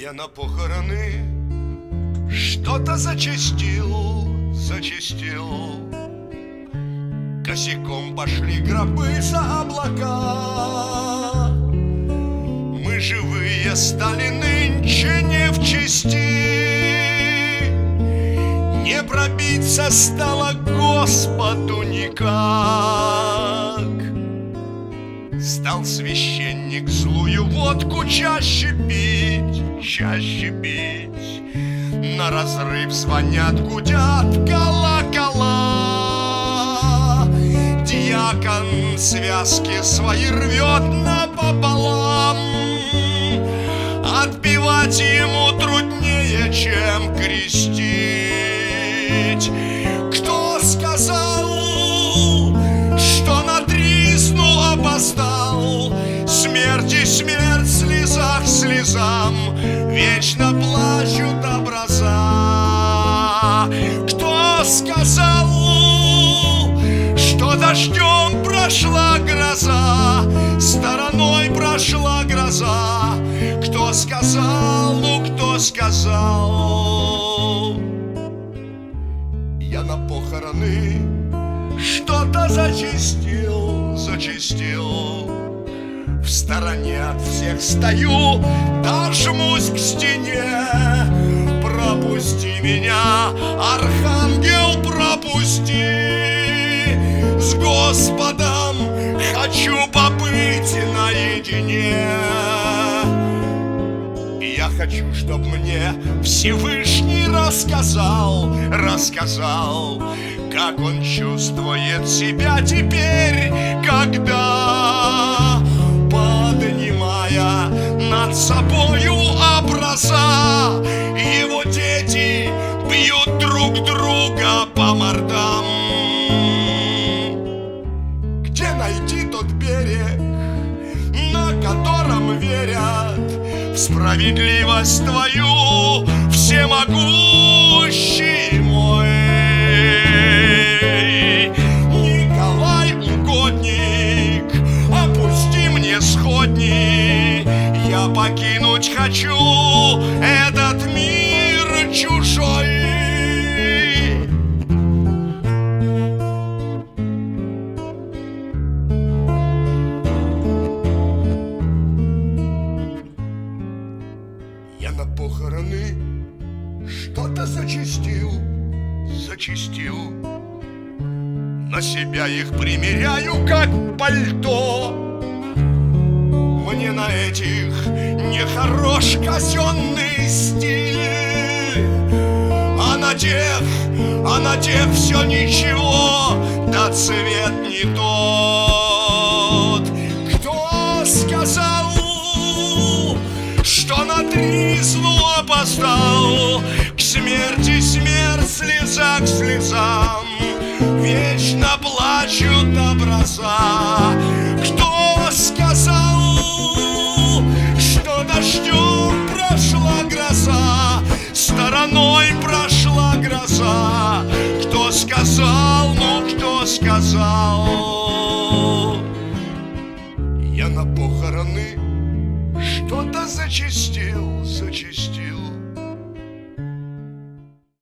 Я на похороны что-то зачастил. Косяком пошли гробы за облака. Мы живые стали нынче не в чести. Не пробиться стало Господу никак. Стал священник злую водку чаще пить. На разрыв звонят, гудят колокола. Дьякон связки свои рвет напополам. Отпевать ему труднее, чем крестить. Кто сказал, что на тризну опоздал? Смерти смерть в слезах слезам вечно плачут образа. Кто сказал, что дождем прошла гроза, стороной прошла гроза? Кто сказал, ну кто сказал? Я на похороны что-то зачастил. В стороне от всех стою, дожмусь к стене. Пропусти меня, архангел, пропусти. С Господом хочу побыть наедине. Я хочу, чтоб мне Всевышний рассказал, как он чувствует себя теперь, когда, поднимая над собою образа, его дети бьют друг друга по мордам. Где найти тот берег, на котором верят в справедливость твою, всемогущий мой? Николай Угодник, опусти мне сходни. Я покинуть хочу этот мир чужой. Я на похороны что-то зачастил. На себя их примеряю, как пальто. Мне на этих нехорош казенный стиль, а на тех все ничего, да цвет не тот. Кто сказал, что на тризну опоздал? К смерти смерть, слеза к слезам вечно плачут образа. Кто сказал, что дождем прошла гроза, стороной прошла гроза? Кто сказал, ну кто сказал? Я на похороны что-то зачастил.